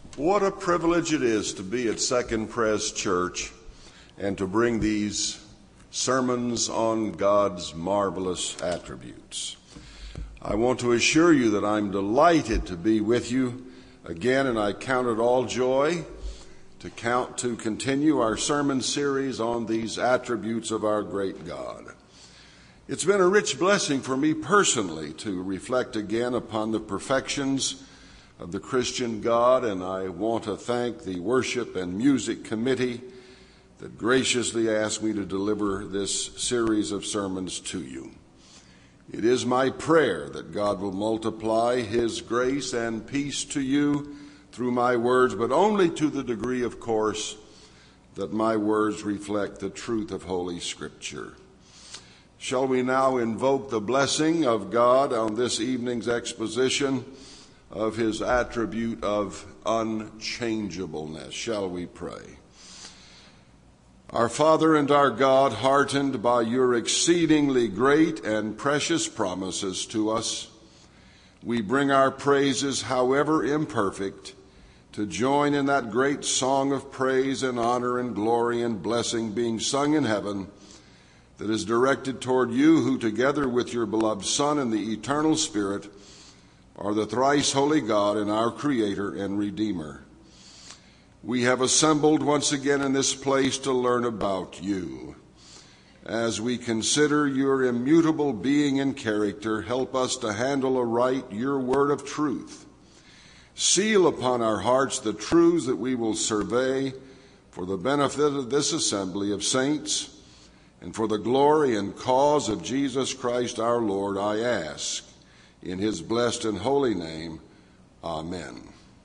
What a privilege it is to be at Second Pres Church and to bring these sermons on God's marvelous attributes. I want to assure you that I'm delighted to be with you again, and I count it all joy to continue our sermon series on these attributes of our great God. It's been a rich blessing for me personally to reflect again upon the perfections of the Christian God, and I want to thank the Worship and Music Committee that graciously asked me to deliver this series of sermons to you. It is my prayer that God will multiply His grace and peace to you through my words, but only to the degree, of course, that my words reflect the truth of Holy Scripture. Shall we now invoke the blessing of God on this evening's exposition of His attribute of unchangeableness? Shall we pray? Our Father and our God, heartened by your exceedingly great and precious promises to us, we bring our praises, however imperfect, to join in that great song of praise and honor and glory and blessing being sung in heaven that is directed toward you, who together with your beloved Son and the eternal Spirit are the thrice holy God and our Creator and Redeemer. We have assembled once again in this place to learn about you. As we consider your immutable being and character, help us to handle aright your word of truth. Seal upon our hearts the truths that we will survey for the benefit of this assembly of saints and for the glory and cause of Jesus Christ our Lord, I ask. In His blessed and holy name, amen.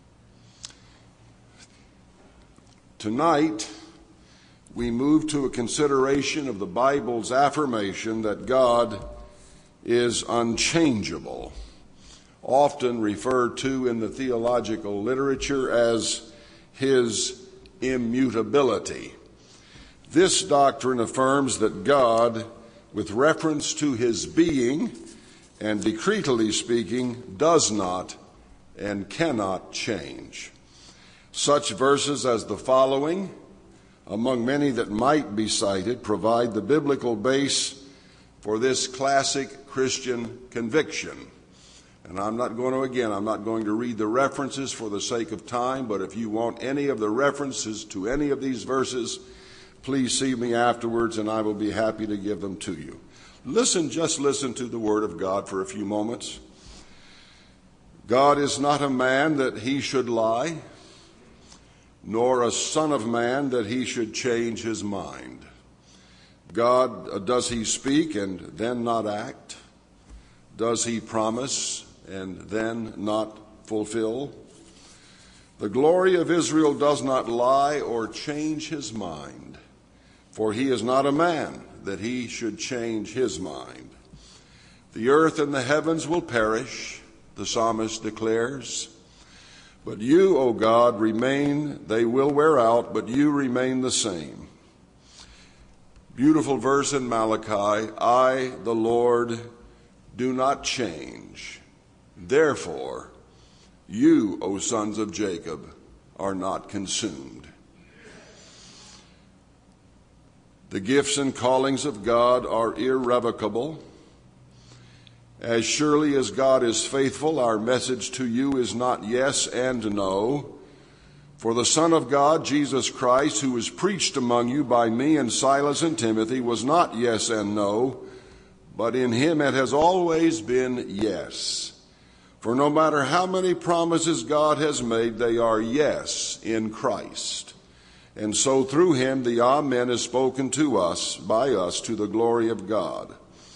Tonight, we move to a consideration of the Bible's affirmation that God is unchangeable, often referred to in the theological literature as His immutability. This doctrine affirms that God, with reference to His being, and decretally speaking, does not and cannot change. Such verses as the following, among many that might be cited, provide the biblical base for this classic Christian conviction. And I'm not going to read the references for the sake of time, but if you want any of the references to any of these verses, please see me afterwards and I will be happy to give them to you. Just listen to the Word of God for a few moments. God is not a man that He should lie, nor a son of man that He should change His mind. God, does He speak and then not act? Does He promise and then not fulfill? The glory of Israel does not lie or change His mind, for He is not a man that He should change His mind. The earth and the heavens will perish, the psalmist declares, but you, O God, remain. They will wear out, but you remain the same. Beautiful verse in Malachi, I, the Lord, do not change. Therefore, you, O sons of Jacob, are not consumed. The gifts and callings of God are irrevocable. As surely as God is faithful, our message to you is not yes and no. For the Son of God, Jesus Christ, who was preached among you by me and Silas and Timothy, was not yes and no, but in Him it has always been yes. For no matter how many promises God has made, they are yes in Christ. And so through Him the Amen is spoken to us, by us, to the glory of God.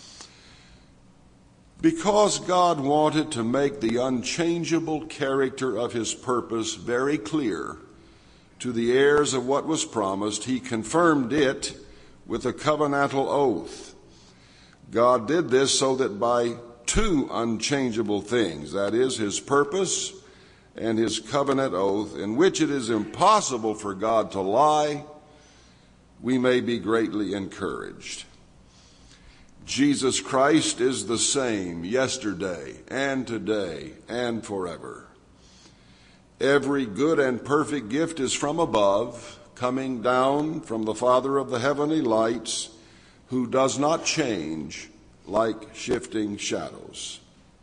Because God wanted to make the unchangeable character of His purpose very clear to the heirs of what was promised, He confirmed it with a covenantal oath. God did this so that by two unchangeable things, that is, His purpose and His covenant oath, in which it is impossible for God to lie, we may be greatly encouraged. Jesus Christ is the same yesterday and today and forever. Every good and perfect gift is from above, coming down from the Father of the heavenly lights, who does not change like shifting shadows.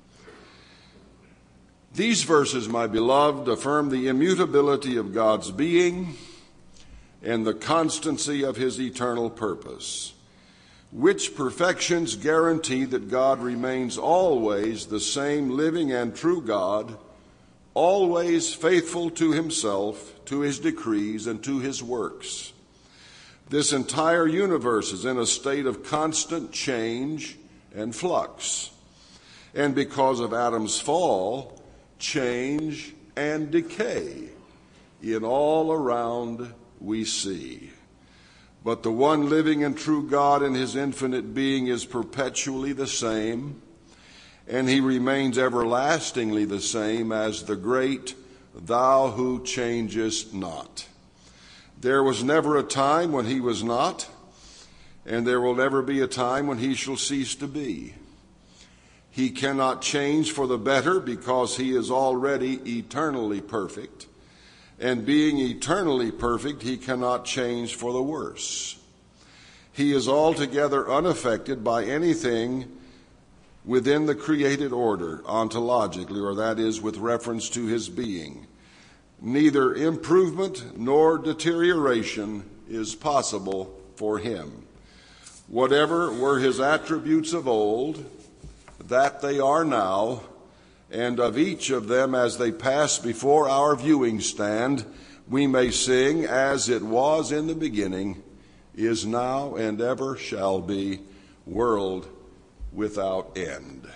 These verses, my beloved, affirm the immutability of God's being and the constancy of his eternal purpose, which perfections guarantee that God remains always the same living and true God, always faithful to himself, to his decrees, and to his works. This entire universe is in a state of constant change and flux. And because of Adam's fall, change and decay in all around we see. But the one living and true God in his infinite being is perpetually the same, and he remains everlastingly the same as the great Thou who changest not. There was never a time when he was not, and there will never be a time when he shall cease to be. He cannot change for the better because he is already eternally perfect, and being eternally perfect, he cannot change for the worse. He is altogether unaffected by anything within the created order, ontologically, or that is, with reference to his being. Neither improvement nor deterioration is possible for him. Whatever were his attributes of old, that they are now, and of each of them as they pass before our viewing stand, we may sing, as it was in the beginning, is now, and ever shall be, world without end.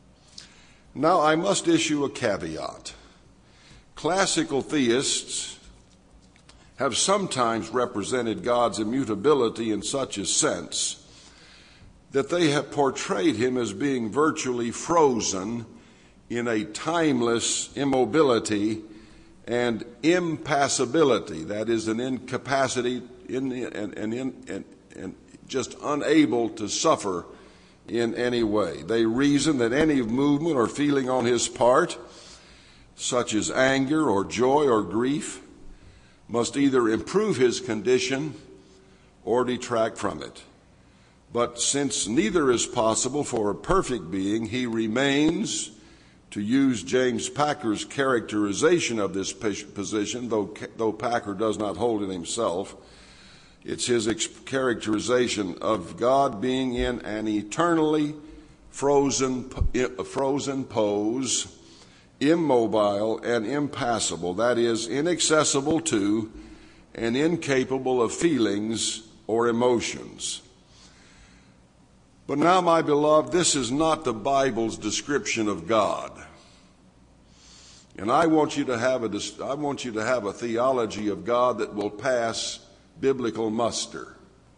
Now I must issue a caveat. Classical theists have sometimes represented God's immutability in such a sense that they have portrayed him as being virtually frozen in a timeless immobility and impassibility, that is, an incapacity and just unable to suffer in any way. They reason that any movement or feeling on his part, such as anger or joy or grief, must either improve his condition or detract from it. But since neither is possible for a perfect being, he remains, to use James Packer's characterization of this position, though Packer does not hold it himself, it's his characterization of God being in an eternally frozen pose, immobile and impassible, that is, inaccessible to and incapable of feelings or emotions. But now, my beloved, this is not the Bible's description of God. And I want you to have a theology of God that will pass biblical muster.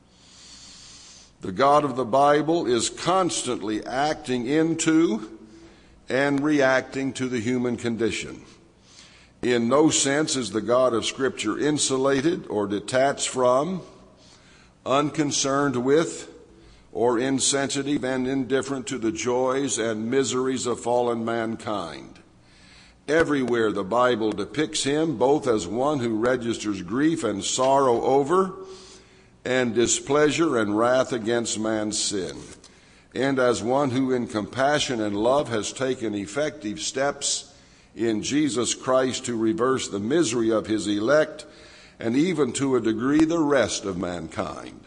The God of the Bible is constantly acting into and reacting to the human condition. In no sense is the God of Scripture insulated or detached from, unconcerned with, or insensitive and indifferent to the joys and miseries of fallen mankind. Everywhere the Bible depicts him both as one who registers grief and sorrow over and displeasure and wrath against man's sin, and as one who in compassion and love has taken effective steps in Jesus Christ to reverse the misery of his elect and even to a degree the rest of mankind.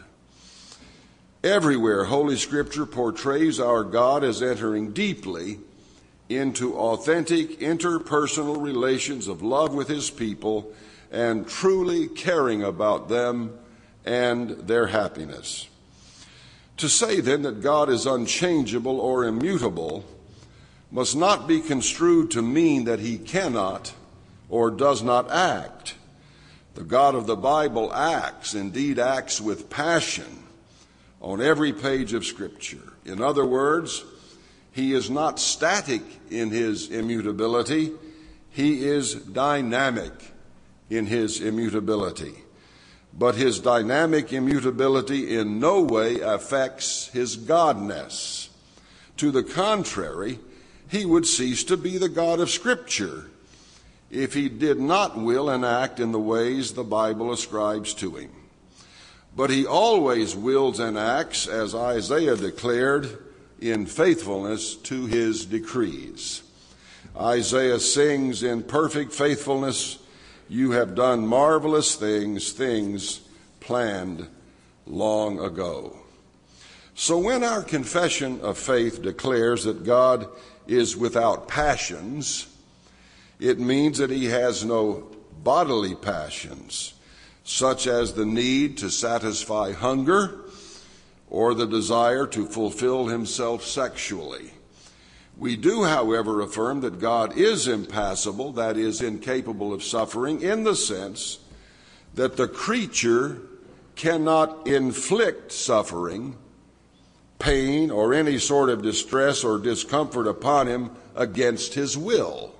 Everywhere Holy Scripture portrays our God as entering deeply into authentic interpersonal relations of love with his people and truly caring about them and their happiness. To say then that God is unchangeable or immutable must not be construed to mean that he cannot or does not act. The God of the Bible acts, indeed acts with passion on every page of Scripture. In other words, he is not static in his immutability. He is dynamic in his immutability. But his dynamic immutability in no way affects his godness. To the contrary, he would cease to be the God of Scripture if he did not will and act in the ways the Bible ascribes to him. But he always wills and acts, as Isaiah declared, in faithfulness to his decrees. Isaiah sings, in perfect faithfulness, you have done marvelous things, things planned long ago. So when our confession of faith declares that God is without passions, it means that he has no bodily passions, such as the need to satisfy hunger or the desire to fulfill himself sexually. We do, however, affirm that God is impassible, that is, incapable of suffering, in the sense that the creature cannot inflict suffering, pain, or any sort of distress or discomfort upon him against his will.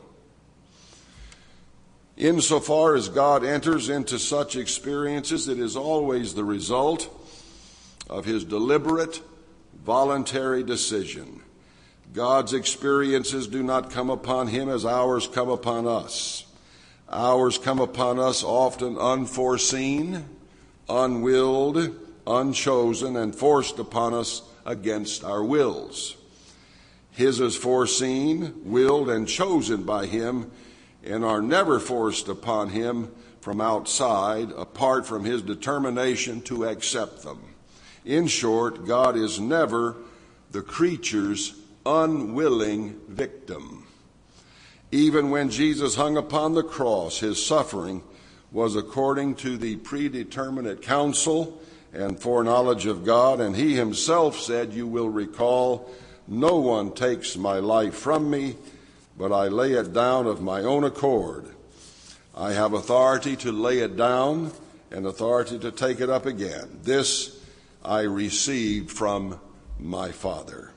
Insofar as God enters into such experiences, it is always the result of his deliberate, voluntary decision. God's experiences do not come upon him as ours come upon us. Ours come upon us often unforeseen, unwilled, unchosen, and forced upon us against our wills. His is foreseen, willed, and chosen by him, and are never forced upon him from outside, apart from his determination to accept them. In short, God is never the creature's unwilling victim. Even when Jesus hung upon the cross, his suffering was according to the predeterminate counsel and foreknowledge of God, and he himself said, you will recall, no one takes my life from me, but I lay it down of my own accord. I have authority to lay it down and authority to take it up again. This I received from my Father.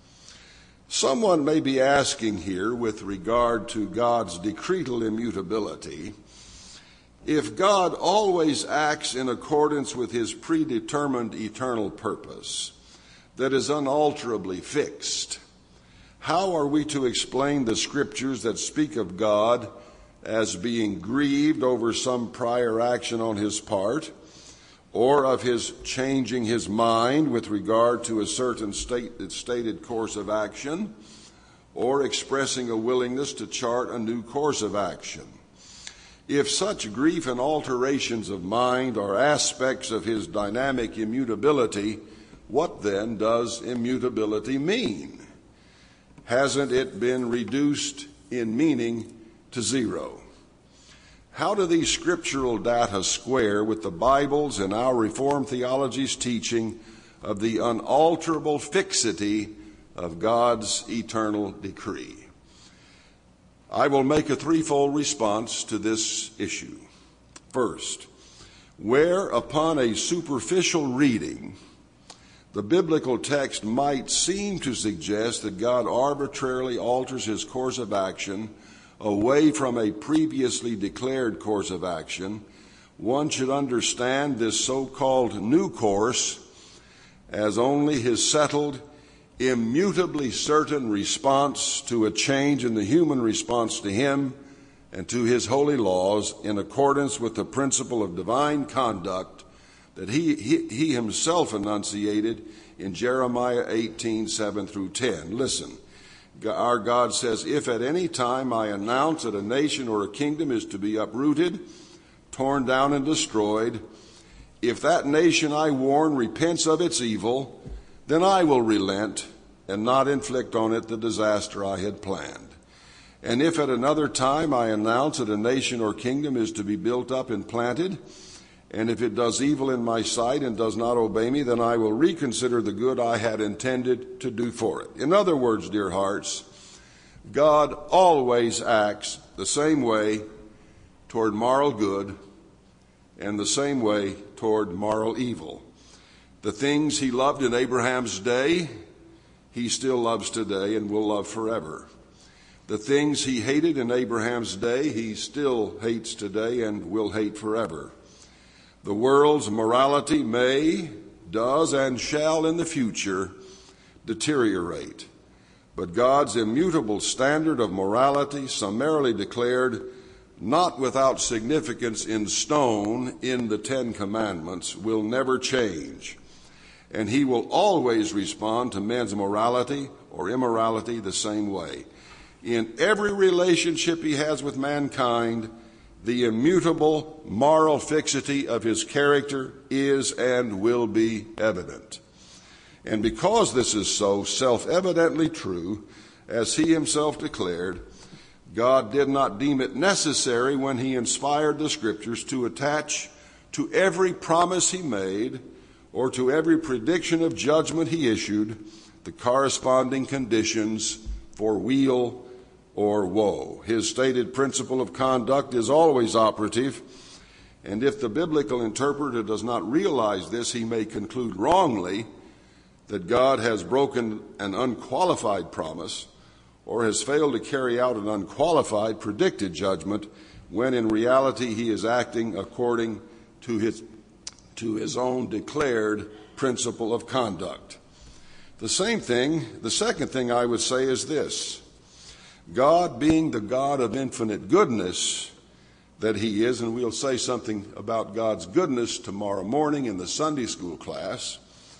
Someone may be asking here, with regard to God's decretal immutability, if God always acts in accordance with his predetermined eternal purpose that is unalterably fixed, how are we to explain the scriptures that speak of God as being grieved over some prior action on his part, or of his changing his mind with regard to a certain stated course of action, or expressing a willingness to chart a new course of action? If such grief and alterations of mind are aspects of his dynamic immutability, what then does immutability mean? Hasn't it been reduced in meaning to zero? How do these scriptural data square with the Bible's and our Reformed theology's teaching of the unalterable fixity of God's eternal decree? I will make a threefold response to this issue. First, where upon a superficial reading, the biblical text might seem to suggest that God arbitrarily alters his course of action away from a previously declared course of action, one should understand this so-called new course as only his settled, immutably certain response to a change in the human response to him and to his holy laws, in accordance with the principle of divine conduct that he himself enunciated in Jeremiah 18:7-10. Listen, our God says, if at any time I announce that a nation or a kingdom is to be uprooted, torn down, and destroyed, if that nation I warn repents of its evil, then I will relent and not inflict on it the disaster I had planned. And if at another time I announce that a nation or kingdom is to be built up and planted, and if it does evil in my sight and does not obey me, then I will reconsider the good I had intended to do for it. In other words, dear hearts, God always acts the same way toward moral good and the same way toward moral evil. The things he loved in Abraham's day, he still loves today and will love forever. The things he hated in Abraham's day, he still hates today and will hate forever. The world's morality may, does, and shall in the future deteriorate. But God's immutable standard of morality, summarily declared, not without significance in stone in the Ten Commandments, will never change, and he will always respond to men's morality or immorality the same way. In every relationship he has with mankind, the immutable moral fixity of his character is and will be evident. And because this is so self-evidently true, as he himself declared, God did not deem it necessary when he inspired the Scriptures to attach to every promise he made or to every prediction of judgment he issued the corresponding conditions for weal or woe. His stated principle of conduct is always operative, and if the biblical interpreter does not realize this, he may conclude wrongly that God has broken an unqualified promise or has failed to carry out an unqualified predicted judgment, when in reality he is acting according to his own declared principle of conduct. The second thing I would say is this: God, being the God of infinite goodness that he is, and we'll say something about God's goodness tomorrow morning in the Sunday school class,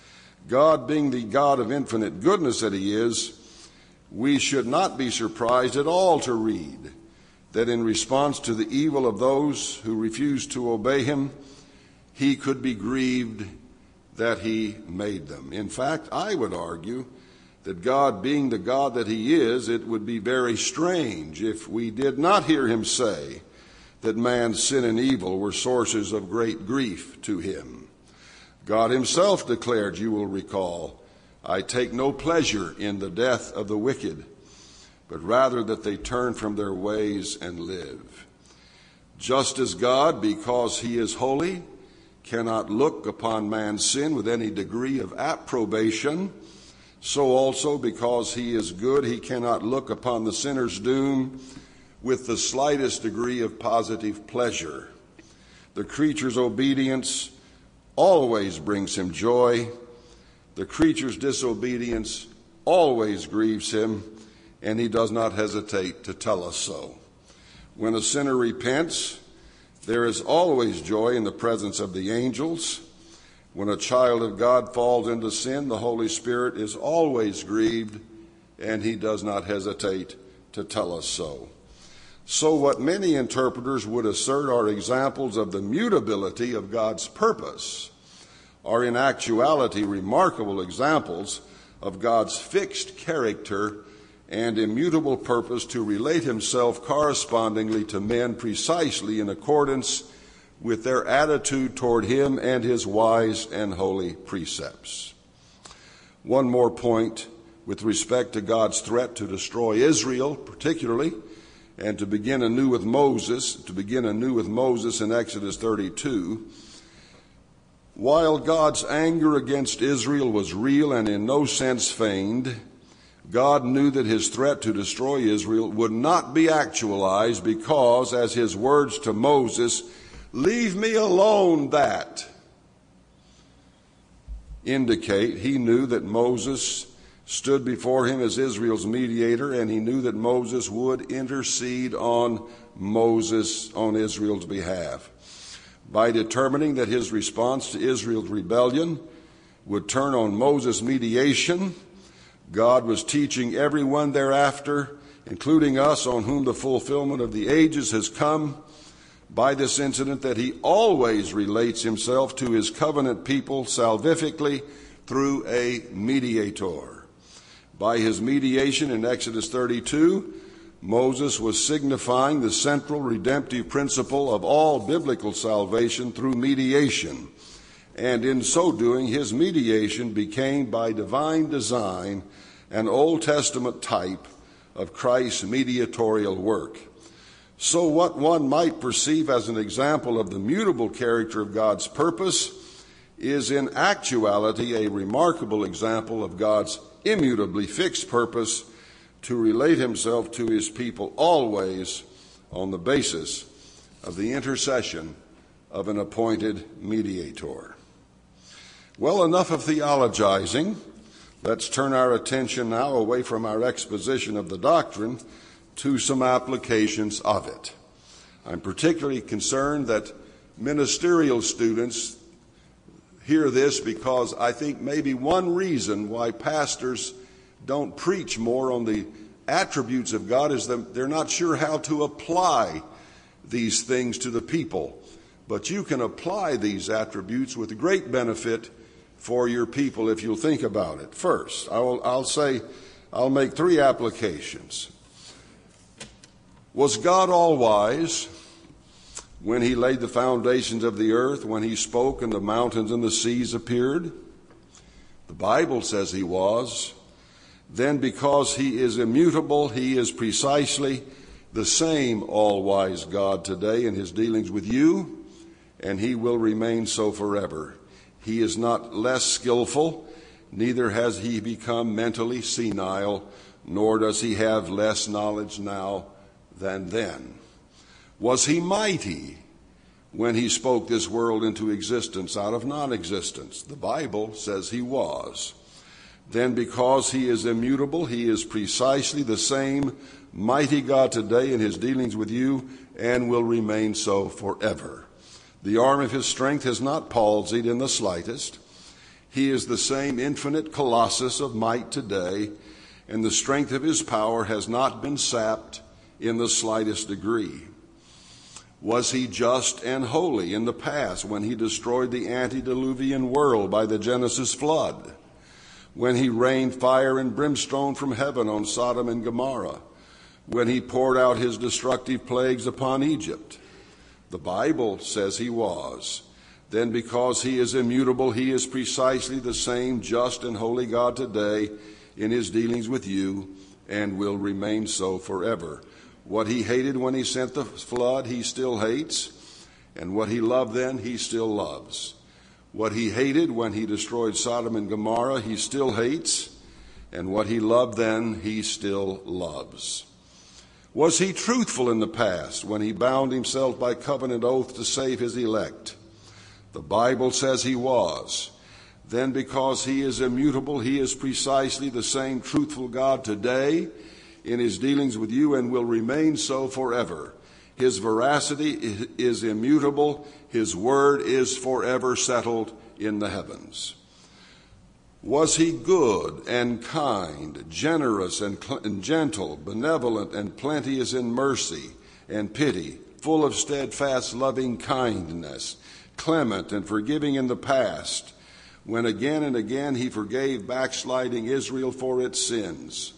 God being the God of infinite goodness that he is, we should not be surprised at all to read that in response to the evil of those who refuse to obey him, he could be grieved that he made them. In fact, I would argue that God being the God that he is, it would be very strange if we did not hear him say that man's sin and evil were sources of great grief to him. God himself declared, you will recall, I take no pleasure in the death of the wicked, but rather that they turn from their ways and live. Just as God, because he is holy, cannot look upon man's sin with any degree of approbation, so also because he is good, he cannot look upon the sinner's doom with the slightest degree of positive pleasure. The creature's obedience always brings him joy. The creature's disobedience always grieves him, and he does not hesitate to tell us so. When a sinner repents, there is always joy in the presence of the angels. When a child of God falls into sin, the Holy Spirit is always grieved, and he does not hesitate to tell us so. So what many interpreters would assert are examples of the mutability of God's purpose are in actuality remarkable examples of God's fixed character and immutable purpose to relate himself correspondingly to men precisely in accordance with their attitude toward him and his wise and holy precepts. One more point with respect to God's threat to destroy Israel particularly, and to begin anew with Moses in Exodus 32. While God's anger against Israel was real and in no sense feigned, God knew that his threat to destroy Israel would not be actualized because, as his words to Moses, "Leave me alone," that indicate, he knew that Moses stood before him as Israel's mediator, and he knew that Moses would intercede on Israel's behalf. By determining that his response to Israel's rebellion would turn on Moses' mediation, God was teaching everyone thereafter, including us on whom the fulfillment of the ages has come, by this incident that he always relates himself to his covenant people salvifically through a mediator. By his mediation in Exodus 32, Moses was signifying the central redemptive principle of all biblical salvation through mediation. And in so doing, his mediation became, by divine design, an Old Testament type of Christ's mediatorial work. So what one might perceive as an example of the mutable character of God's purpose is in actuality a remarkable example of God's immutably fixed purpose to relate himself to his people always on the basis of the intercession of an appointed mediator. Well, enough of theologizing. Let's turn our attention now away from our exposition of the doctrine to some applications of it. I'm particularly concerned that ministerial students hear this, because I think maybe one reason why pastors don't preach more on the attributes of God is that they're not sure how to apply these things to the people. But you can apply these attributes with great benefit for your people if you'll think about it. First, I'll make three applications. Was God all-wise when he laid the foundations of the earth, when he spoke and the mountains and the seas appeared? The Bible says he was. Then because he is immutable, he is precisely the same all-wise God today in his dealings with you, and he will remain so forever. He is not less skillful, neither has he become mentally senile, nor does he have less knowledge now than then. Was he mighty when he spoke this world into existence out of non-existence? The Bible says he was. Then because he is immutable, he is precisely the same mighty God today in his dealings with you, and will remain so forever. The arm of his strength has not palsied in the slightest. He is the same infinite colossus of might today, and the strength of his power has not been sapped in the slightest degree. Was he just and holy in the past when he destroyed the antediluvian world by the Genesis flood, when he rained fire and brimstone from heaven on Sodom and Gomorrah, when he poured out his destructive plagues upon Egypt? The Bible says he was. Then because he is immutable, he is precisely the same just and holy God today in his dealings with you, and will remain so forever. What he hated when he sent the flood, he still hates, and what he loved then, he still loves. What he hated when he destroyed Sodom and Gomorrah, he still hates, and what he loved then, he still loves. Was he truthful in the past when he bound himself by covenant oath to save his elect? The Bible says he was. Then because he is immutable, he is precisely the same truthful God today in his dealings with you, and will remain so forever. His veracity is immutable. His word is forever settled in the heavens. Was he good and kind, generous and gentle, benevolent and plenteous in mercy and pity, full of steadfast loving kindness, clement and forgiving in the past, when again and again he forgave backsliding Israel for its sins?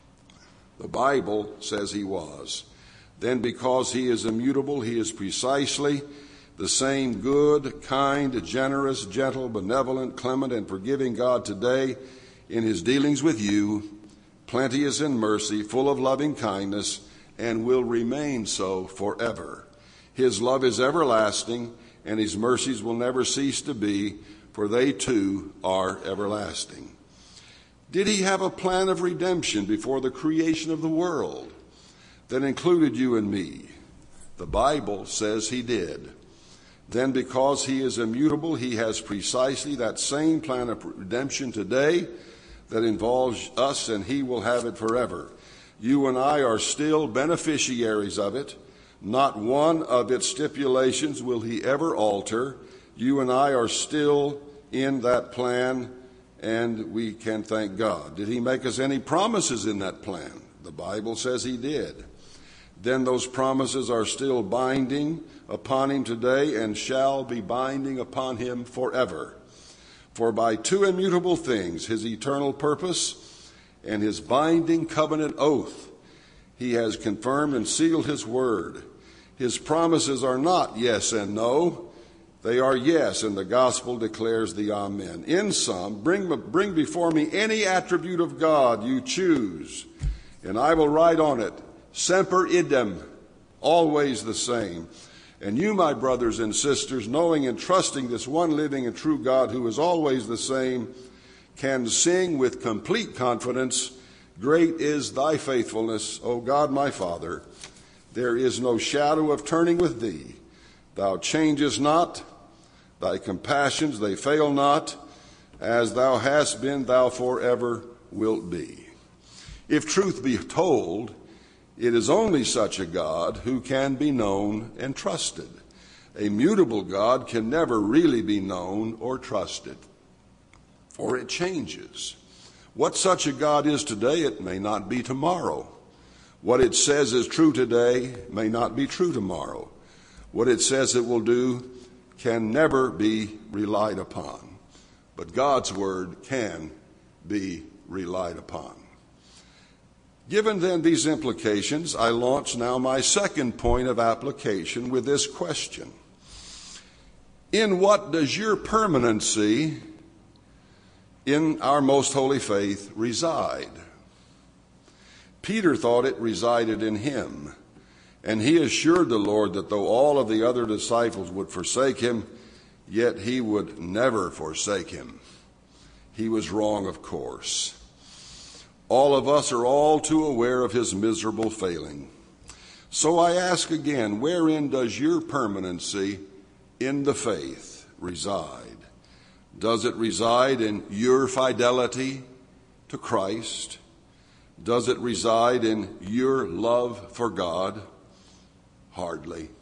The Bible says he was. Then because he is immutable, he is precisely the same good, kind, generous, gentle, benevolent, clement, and forgiving God today in his dealings with you, plenteous in mercy, full of loving kindness, and will remain so forever. His love is everlasting, and his mercies will never cease to be, for they too are everlasting. Did he have a plan of redemption before the creation of the world that included you and me? The Bible says he did. Then because he is immutable, he has precisely that same plan of redemption today that involves us, and he will have it forever. You and I are still beneficiaries of it. Not one of its stipulations will he ever alter. You and I are still in that plan, and we can thank God. Did he make us any promises in that plan? The Bible says he did. Then those promises are still binding upon him today and shall be binding upon him forever. For by two immutable things, his eternal purpose and his binding covenant oath, he has confirmed and sealed his word. His promises are not yes and no. They are yes, and the gospel declares the amen. In sum, bring before me any attribute of God you choose, and I will write on it, semper idem, always the same. And you, my brothers and sisters, knowing and trusting this one living and true God who is always the same, can sing with complete confidence, great is thy faithfulness, O God my Father. There is no shadow of turning with thee. Thou changest not, thy compassions, they fail not. As thou hast been, thou forever wilt be. If truth be told, It is only such a God who can be known and trusted. A mutable God can never really be known or trusted, for it changes. What such a God is today, it may not be tomorrow. What it says is true today may not be true tomorrow. What it says it will do can never be relied upon. But God's word can be relied upon. Given then these implications, I launch now my second point of application with this question. In what does your permanency in our most holy faith reside? Peter thought it resided in him, and he assured the Lord that though all of the other disciples would forsake him, yet he would never forsake him. He was wrong, of course. All of us are all too aware of his miserable failing. So I ask again, wherein does your permanency in the faith reside? Does it reside in your fidelity to Christ? Does it reside in your love for God? Hardly.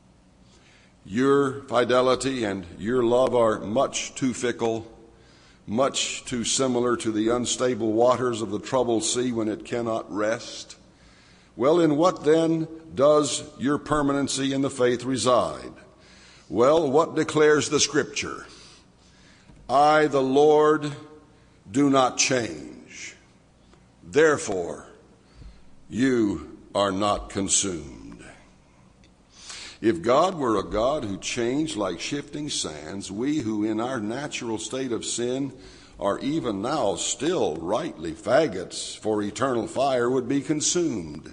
Your fidelity and your love are much too fickle, much too similar to the unstable waters of the troubled sea when it cannot rest. Well, in what then does your permanency in the faith reside? Well, what declares the Scripture? I, the Lord, do not change. Therefore, you are not consumed. If God were a God who changed like shifting sands, we who in our natural state of sin are even now still rightly faggots for eternal fire would be consumed.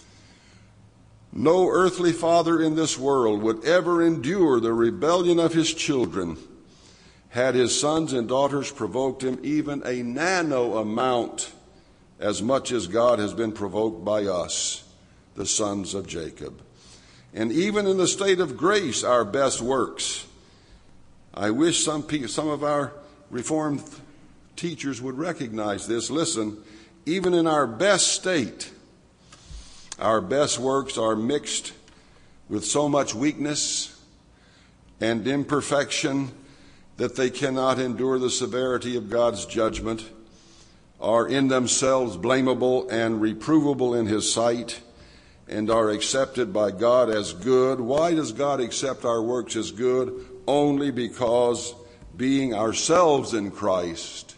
No earthly father in this world would ever endure the rebellion of his children had his sons and daughters provoked him even a nano amount as much as God has been provoked by us, the sons of Jacob. And even in the state of grace, our best works. I wish some of our Reformed teachers would recognize this. Listen, even in our best state, our best works are mixed with so much weakness and imperfection that they cannot endure the severity of God's judgment, are in themselves blamable and reprovable in his sight, and are accepted by God as good. Why does God accept our works as good? Only because, being ourselves in Christ,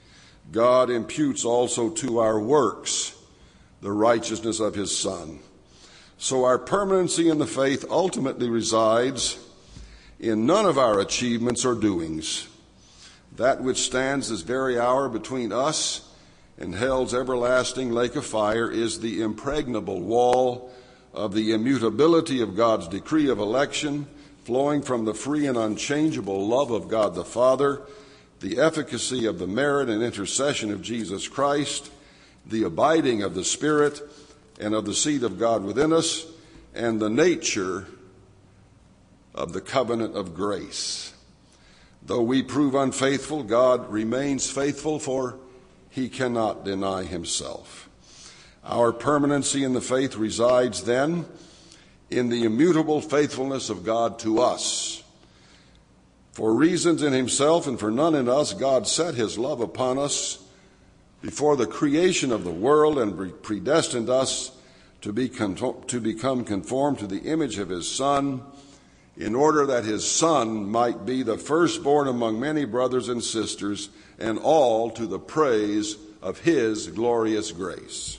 God imputes also to our works the righteousness of his Son. So our permanency in the faith ultimately resides in none of our achievements or doings. That which stands this very hour between us and hell's everlasting lake of fire is the impregnable wall of the immutability of God's decree of election, flowing from the free and unchangeable love of God the Father, the efficacy of the merit and intercession of Jesus Christ, the abiding of the Spirit and of the seed of God within us, and the nature of the covenant of grace. Though we prove unfaithful, God remains faithful, for he cannot deny himself. Our permanency in the faith resides then in the immutable faithfulness of God to us. For reasons in himself and for none in us, God set his love upon us before the creation of the world and predestined us to become conformed to the image of his Son, in order that his Son might be the firstborn among many brothers and sisters, and all to the praise of his glorious grace.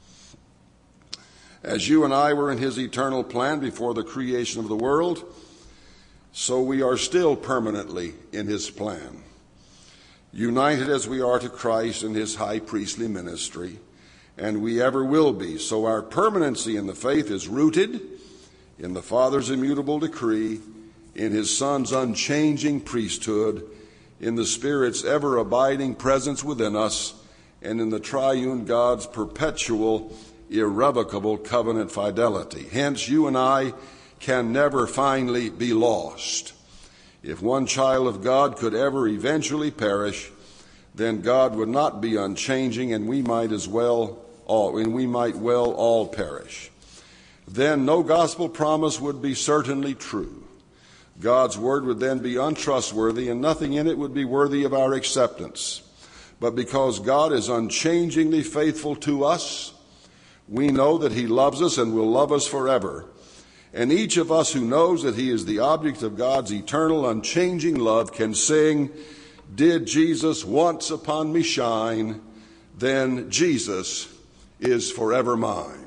As you and I were in his eternal plan before the creation of the world, so we are still permanently in his plan, united as we are to Christ in his high priestly ministry, and we ever will be. So our permanency in the faith is rooted in the Father's immutable decree, in his Son's unchanging priesthood, in the Spirit's ever-abiding presence within us, and in the triune God's perpetual, irrevocable covenant fidelity. Hence, you and I can never finally be lost. If one child of God could ever eventually perish, then God would not be unchanging, and we might as well all perish. Then no gospel promise would be certainly true. God's word would then be untrustworthy, and nothing in it would be worthy of our acceptance. But because God is unchangingly faithful to us, we know that he loves us and will love us forever. And each of us who knows that he is the object of God's eternal, unchanging love can sing, "Did Jesus once upon me shine, then Jesus is forever mine."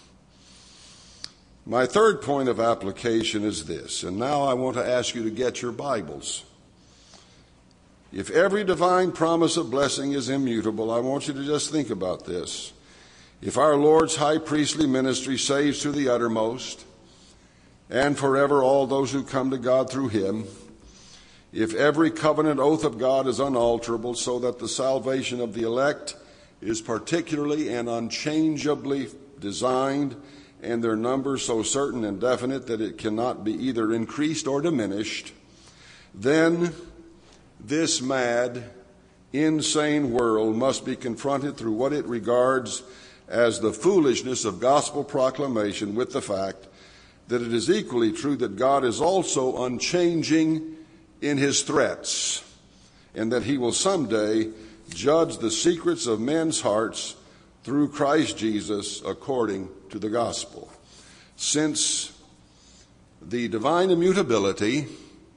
My third point of application is this, and now I want to ask you to get your Bibles. If every divine promise of blessing is immutable, I want you to just think about this. If our Lord's high priestly ministry saves to the uttermost, and forever all those who come to God through him, if every covenant oath of God is unalterable, so that the salvation of the elect is particularly and unchangeably designed, and their number so certain and definite that it cannot be either increased or diminished, then this mad, insane world must be confronted through what it regards as the foolishness of gospel proclamation with the fact that it is equally true that God is also unchanging in his threats, and that he will someday judge the secrets of men's hearts through Christ Jesus according to the gospel. Since the divine immutability,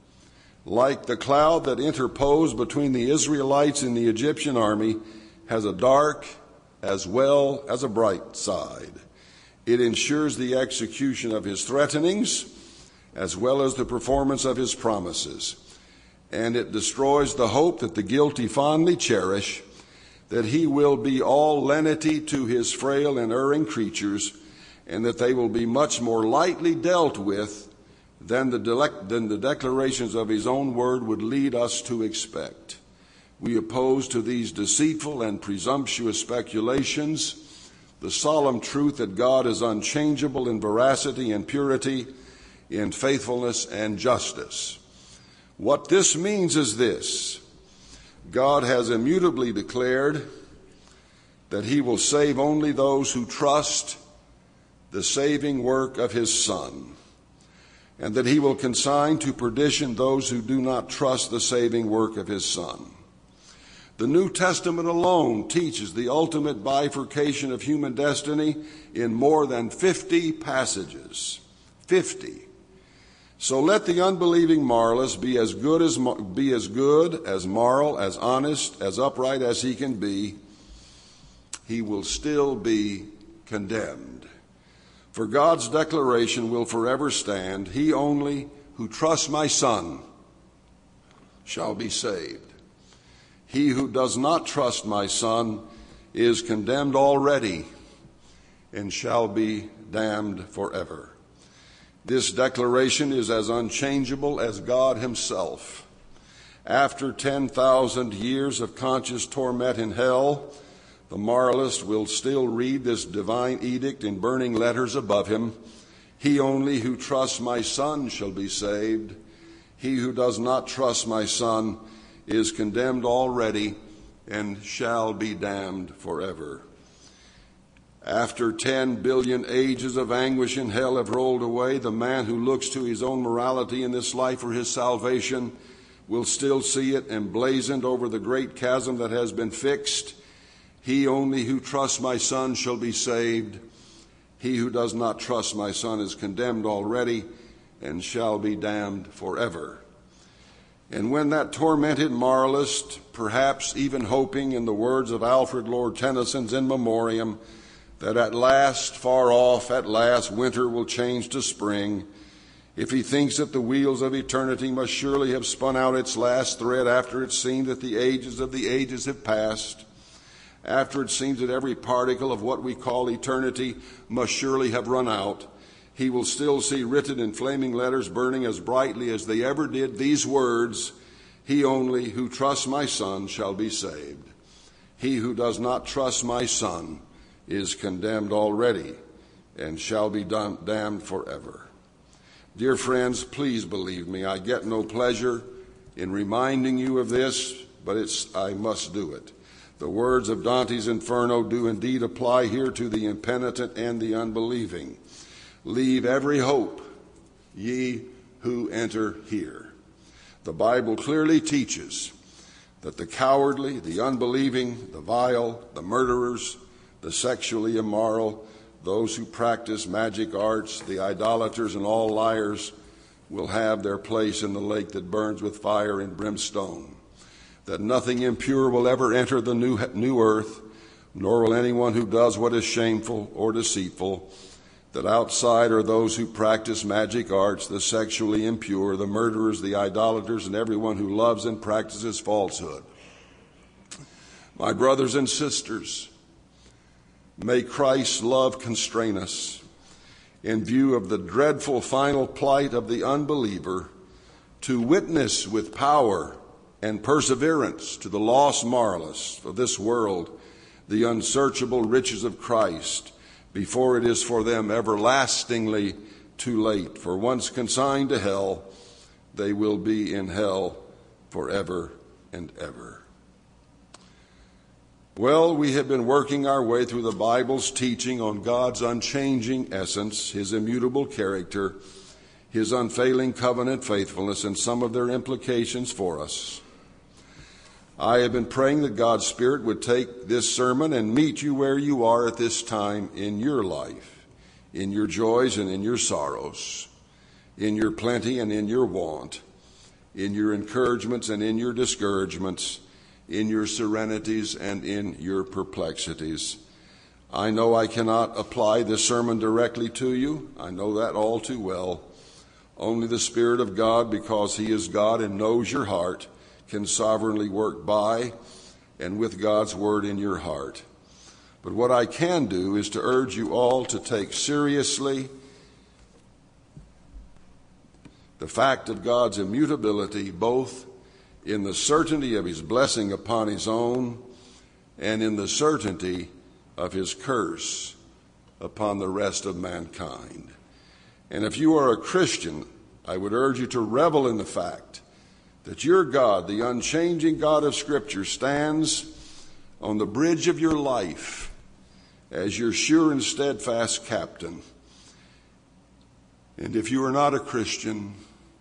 like the cloud that interposed between the Israelites and the Egyptian army, has a dark as well as a bright side, it ensures the execution of his threatenings as well as the performance of his promises. And it destroys the hope that the guilty fondly cherish, that he will be all lenity to his frail and erring creatures, and that they will be much more lightly dealt with than the declarations of his own word would lead us to expect. We oppose to these deceitful and presumptuous speculations the solemn truth that God is unchangeable in veracity and purity, in faithfulness and justice. What this means is this: God has immutably declared that he will save only those who trust the saving work of his Son, and that he will consign to perdition those who do not trust the saving work of his Son. The New Testament alone teaches the ultimate bifurcation of human destiny in more than 50 passages. 50. So let the unbelieving moralist be as good, as moral, as honest, as upright as he can be. He will still be condemned. For God's declaration will forever stand, "He only who trusts my Son shall be saved. He who does not trust my Son is condemned already and shall be damned forever." This declaration is as unchangeable as God himself. After 10,000 years of conscious torment in hell, the moralist will still read this divine edict in burning letters above him: "He only who trusts my Son shall be saved. He who does not trust my Son is condemned already and shall be damned forever." After 10 billion ages of anguish in hell have rolled away, the man who looks to his own morality in this life for his salvation will still see it emblazoned over the great chasm that has been fixed: "He only who trusts my Son shall be saved. He who does not trust my Son is condemned already and shall be damned forever." And when that tormented moralist, perhaps even hoping, in the words of Alfred Lord Tennyson's In Memoriam, that at last, far off, at last, winter will change to spring, if he thinks that the wheels of eternity must surely have spun out its last thread after it seemed that the ages of the ages have passed, after it seems that every particle of what we call eternity must surely have run out, he will still see written in flaming letters burning as brightly as they ever did these words: "He only who trusts my Son shall be saved. He who does not trust my Son is condemned already and shall be damned forever." Dear friends, please believe me, I get no pleasure in reminding you of this, but I must do it. The words of Dante's Inferno do indeed apply here to the impenitent and the unbelieving. Leave every hope, ye who enter here. The Bible clearly teaches that the cowardly, the unbelieving, the vile, the murderers, the sexually immoral, those who practice magic arts, the idolaters, and all liars will have their place in the lake that burns with fire and brimstone. That nothing impure will ever enter the new earth, nor will anyone who does what is shameful or deceitful. That outside are those who practice magic arts, the sexually impure, the murderers, the idolaters, and everyone who loves and practices falsehood. My brothers and sisters, may Christ's love constrain us, in view of the dreadful final plight of the unbeliever, to witness with power and perseverance to the lost moralists of this world the unsearchable riches of Christ, before it is for them everlastingly too late. For once consigned to hell, they will be in hell forever and ever. Well, we have been working our way through the Bible's teaching on God's unchanging essence, his immutable character, his unfailing covenant faithfulness, and some of their implications for us. I have been praying that God's Spirit would take this sermon and meet you where you are at this time in your life, in your joys and in your sorrows, in your plenty and in your want, in your encouragements and in your discouragements, in your serenities and in your perplexities. I know I cannot apply this sermon directly to you. I know that all too well. Only the Spirit of God, because he is God and knows your heart, can sovereignly work by and with God's word in your heart. But what I can do is to urge you all to take seriously the fact of God's immutability, both in the certainty of his blessing upon his own and in the certainty of his curse upon the rest of mankind. And if you are a Christian, I would urge you to revel in the fact that your God, the unchanging God of Scripture, stands on the bridge of your life as your sure and steadfast captain. And if you are not a Christian,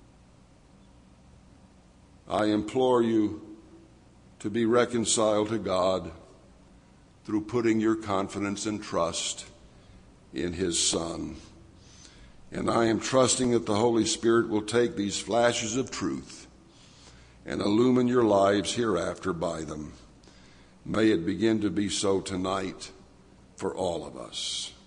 I implore you to be reconciled to God through putting your confidence and trust in his Son. And I am trusting that the Holy Spirit will take these flashes of truth and illumine your lives hereafter by them. May it begin to be so tonight for all of us.